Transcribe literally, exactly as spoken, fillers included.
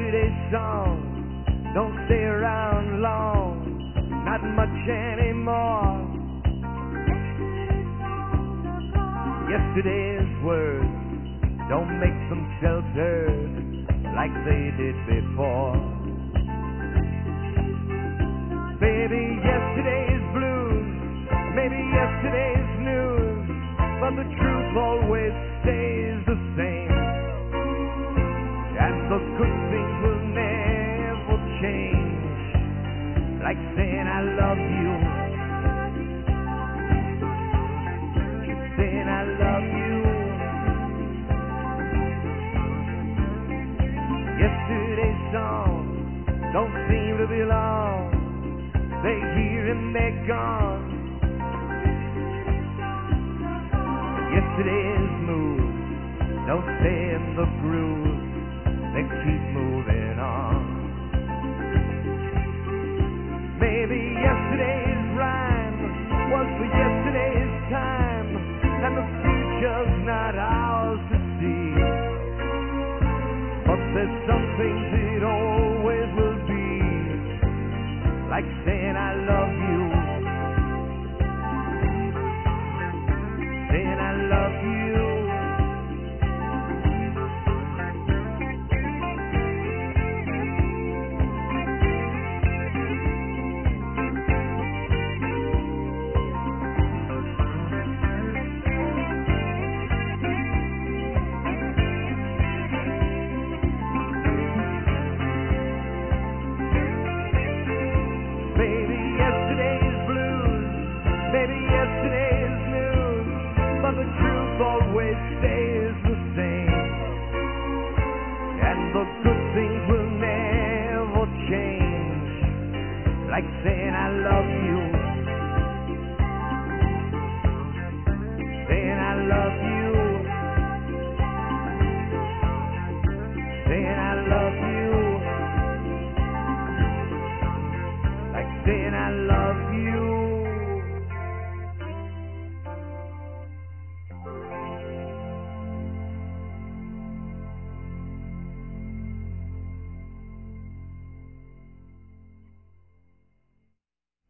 Yesterday's song don't stay around long, not much anymore. Yesterday's words don't make them sheltered like they did before. Baby, yesterday's blues, maybe yesterday's news, but the truth always stays the same, and the good things will never change, like saying I love you, saying I love you. Yesterday's songs don't seem to belong, they're here and they're gone. Yesterday's moves don't stay in the groove, they keep moving on. Maybe yesterday's rhyme was for yesterday's time, and the future's not ours to see. But there's some things it always will be, like saying I love you, saying I love you. Maybe yesterday's blues, maybe yesterday's news, but the truth always stays the same, and the good things will never change, like saying I love you, saying I love you.